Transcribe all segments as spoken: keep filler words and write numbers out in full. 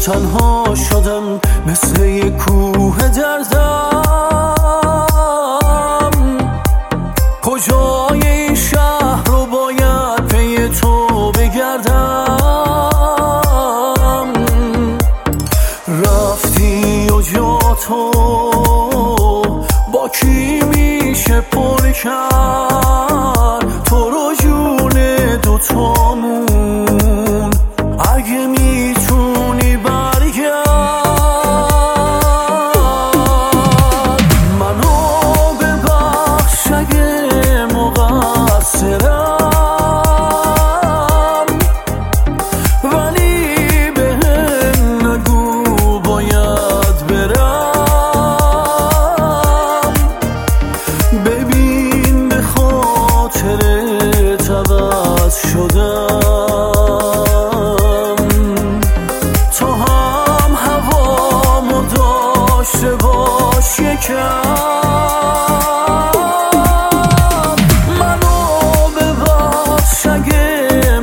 تنها شدم مثل یک کوه دردم. کجای این شهر رو باید پی تو بگردم؟ رفتی و جا تو با کی میشه پر کرد؟ تو رو جون دوتامون اگه میتونی برگرد. منو ببخش اگه مقصرم، ولی بهم نگو باید برم. ببین به خاطرت عوض شدم، تو هم هوامو داشته باش یکم. منو ببخش اگه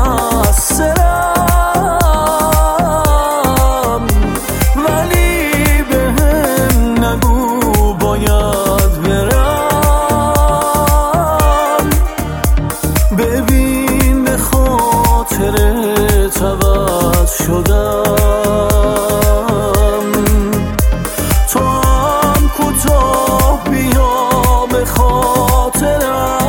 مقصرم، ولی بهم نگو باید برم. ببین به خاطرت عوض شدم، تو هم کوتاه بیا به خاطرم.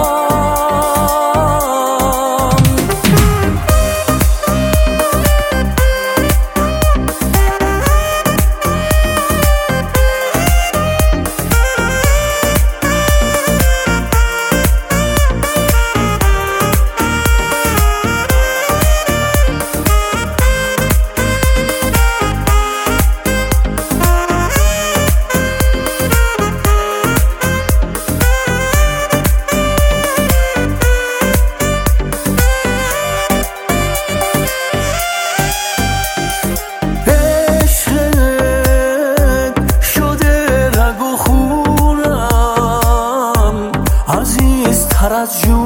عزیزتر از جون